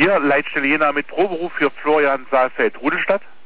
Hier, Leitstelle Jena mit Proberuf für Florian Saalfeld-Rudelstadt.